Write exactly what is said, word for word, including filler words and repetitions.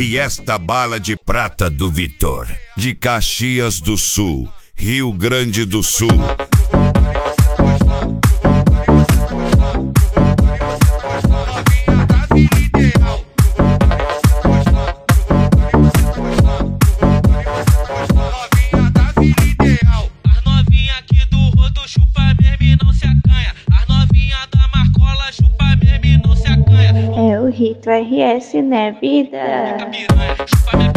Fiesta Bala de Prata do Vitor, de Caxias do Sul, Rio Grande do Sul. É o Rito R S, né, vida?